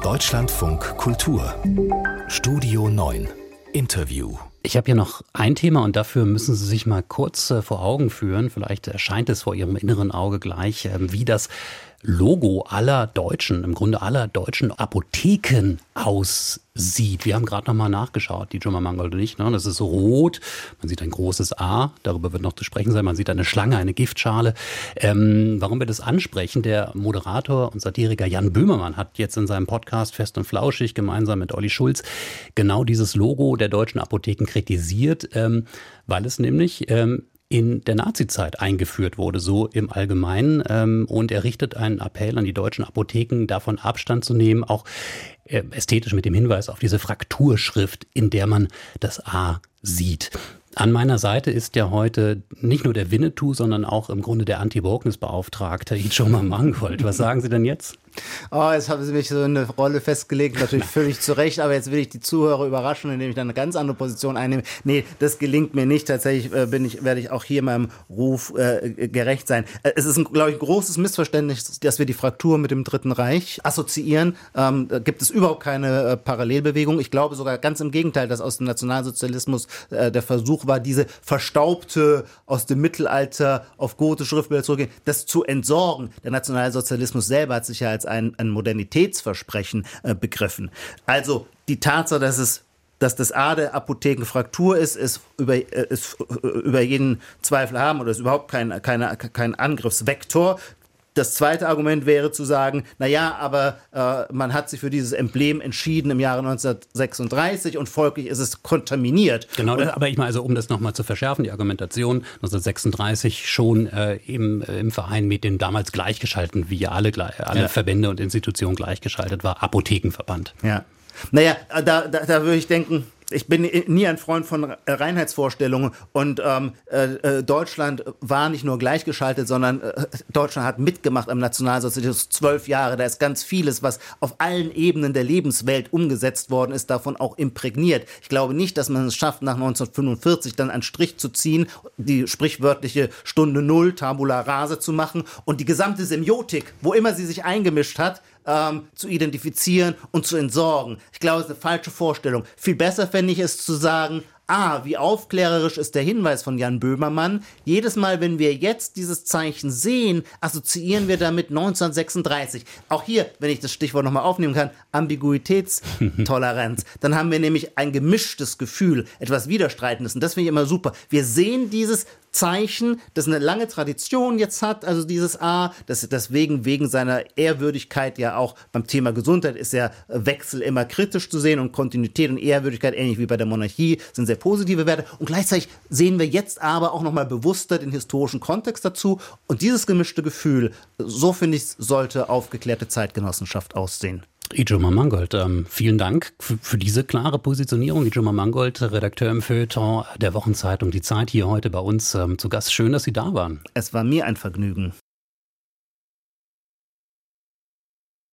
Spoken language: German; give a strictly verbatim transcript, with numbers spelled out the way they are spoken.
Deutschlandfunk Kultur Studio neun Interview. Ich habe hier noch ein Thema und dafür müssen Sie sich mal kurz äh, vor Augen führen. Vielleicht erscheint es vor Ihrem inneren Auge gleich, äh, wie das Logo aller deutschen, im Grunde aller deutschen Apotheken aussieht. Wir haben gerade noch mal nachgeschaut, die Ijoma Mangold und ich. Ne? Das ist rot, man sieht ein großes A, darüber wird noch zu sprechen sein, man sieht eine Schlange, eine Giftschale. Ähm, warum wir das ansprechen, der Moderator und Satiriker Jan Böhmermann hat jetzt in seinem Podcast Fest und Flauschig gemeinsam mit Olli Schulz genau dieses Logo der deutschen Apotheken kritisiert, ähm, weil es nämlich ähm, in der Nazizeit eingeführt wurde, so im Allgemeinen. Ähm, und er richtet einen Appell an die deutschen Apotheken, davon Abstand zu nehmen, auch äh, ästhetisch mit dem Hinweis auf diese Frakturschrift, in der man das A sieht. An meiner Seite ist ja heute nicht nur der Winnetou, sondern auch im Grunde der Anti-Wokeness-Beauftragte Ijoma Mangold. Was sagen Sie denn jetzt? Oh, jetzt haben Sie mich so eine Rolle festgelegt, natürlich völlig zu Recht, aber jetzt will ich die Zuhörer überraschen, indem ich dann eine ganz andere Position einnehme. Nee, das gelingt mir nicht. Tatsächlich äh, bin ich, werde ich auch hier meinem Ruf äh, gerecht sein. Äh, es ist, glaube ich, ein großes Missverständnis, dass wir die Fraktur mit dem Dritten Reich assoziieren. Ähm, da gibt es überhaupt keine äh, Parallelbewegung. Ich glaube sogar ganz im Gegenteil, dass aus dem Nationalsozialismus äh, der Versuch war, diese verstaubte, aus dem Mittelalter auf gotische Schriftbilder zurückgehen, das zu entsorgen. Der Nationalsozialismus selber hat sich ja als ein, ein Modernitätsversprechen äh, begriffen. Also die Tatsache, dass es dass das A der Apotheken Fraktur ist, ist über, äh, ist über jeden Zweifel haben oder ist überhaupt kein, keine, kein Angriffsvektor. Das zweite Argument wäre zu sagen, na ja, aber äh, man hat sich für dieses Emblem entschieden im Jahre neunzehnhundertsechsunddreißig und folglich ist es kontaminiert. Genau, und, aber ich meine, also um das nochmal zu verschärfen, die Argumentation neunzehnhundertsechsunddreißig schon äh, im, äh, im Verein mit den damals gleichgeschalteten, wie ja alle, alle ja. Verbände und Institutionen gleichgeschaltet war, Apothekenverband. Ja, naja, da, da, da würde ich denken, ich bin nie ein Freund von Reinheitsvorstellungen und ähm, äh, Deutschland war nicht nur gleichgeschaltet, sondern äh, Deutschland hat mitgemacht am Nationalsozialismus zwölf Jahre. Da ist ganz vieles, was auf allen Ebenen der Lebenswelt umgesetzt worden ist, davon auch imprägniert. Ich glaube nicht, dass man es schafft, nach neunzehnhundertfünfundvierzig dann einen Strich zu ziehen, die sprichwörtliche Stunde Null, Tabula Rasa zu machen und die gesamte Semiotik, wo immer sie sich eingemischt hat, Ähm, zu identifizieren und zu entsorgen. Ich glaube, es ist eine falsche Vorstellung. Viel besser fände ich es zu sagen, ah, wie aufklärerisch ist der Hinweis von Jan Böhmermann. Jedes Mal, wenn wir jetzt dieses Zeichen sehen, assoziieren wir damit neunzehnhundertsechsunddreißig. Auch hier, wenn ich das Stichwort nochmal aufnehmen kann, Ambiguitätstoleranz. Dann haben wir nämlich ein gemischtes Gefühl, etwas Widerstreitendes. Und das finde ich immer super. Wir sehen dieses Zeichen, das eine lange Tradition jetzt hat, also dieses A, das deswegen wegen seiner Ehrwürdigkeit ja auch beim Thema Gesundheit ist ja Wechsel immer kritisch zu sehen und Kontinuität und Ehrwürdigkeit, ähnlich wie bei der Monarchie, sind sehr positive Werte. Und gleichzeitig sehen wir jetzt aber auch nochmal bewusster den historischen Kontext dazu. Und dieses gemischte Gefühl, so finde ich, sollte aufgeklärte Zeitgenossenschaft aussehen. Ijoma Mangold, ähm, vielen Dank für, für diese klare Positionierung. Ijoma Mangold, Redakteur im Feuilleton der Wochenzeitung Die Zeit, hier heute bei uns ähm, zu Gast. Schön, dass Sie da waren. Es war mir ein Vergnügen.